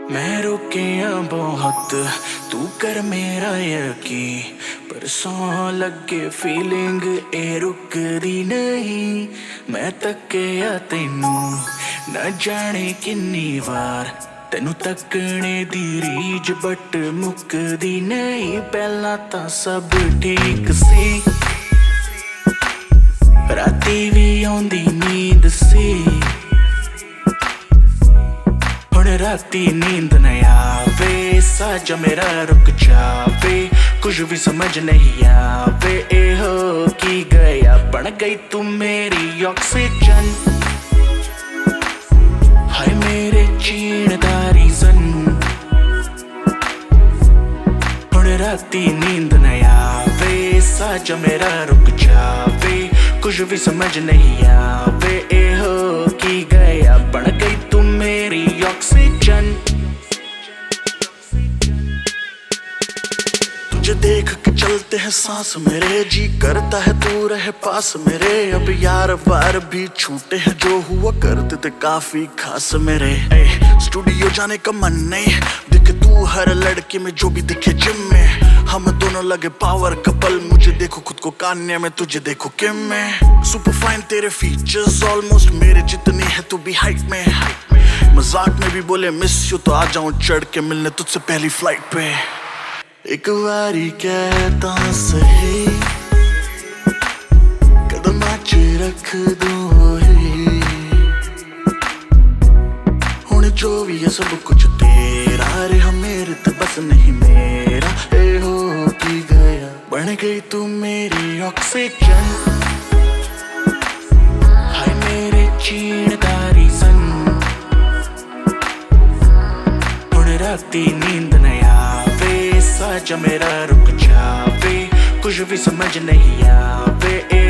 मैं रुकिया बहुत, तू कर मेरा यकीन, पर सौ लगे फीलिंग ए रुकदी नहीं। मैं तक्किया तेनू न जाने किन्नी वार, तेनू तकने दी रीज बट मुकदी नहीं। पहला तां सब ठीक सी, राती भी आउंदी नींद सी, हुण राती नींद न आवे, साजा मेरा रुक जावे, कुछ भी समझ नहीं आवे। ए हो की गया, बन गई तू मेरी ऑक्सीजन, हाय मेरे जीण दा रीज़न। हुण राती नींद न आवे, साजा मेरा रुक जावे, कुछ भी समझ नहीं आवे। ए हो की गया, बन गई तू मेरी ऑक्सीजन। तुझे देख के चलते हैं सांस मेरे, जी करता है तू रहे पास मेरे। अब यार बार भी छूटे हैं, जो हुआ करते थे काफी खास मेरे। स्टूडियो जाने का मन नहीं, दिखे तू हर लड़के में जो भी दिखे जिम में। हम दोनों लगे पावर कपल, मुझे देखो खुद को कान्या में, तुझे देखो किम में। सुपर फाइन तेरे फीचर्स ऑलमोस्ट मेरे जितनी है तू भी हाइट में। मजाक में भी बोले मिस यू तो आ जाऊं चढ़ के मिलने तुझसे पहली फ्लाइट पे। एक बारी कहता सही, कदम च रख दो ही, हुण जो भी है सब कुछ तेरा रे, हम मेरे ते बस नहीं मेरा। ए हो की गया, बन गई तू मेरी ऑक्सीजन, हाय मेरे जीण दा रीज़न। हुण राती नींद न आवे, साजा मेरा रुक जावे, कुछ भी समझ नहीं आवे।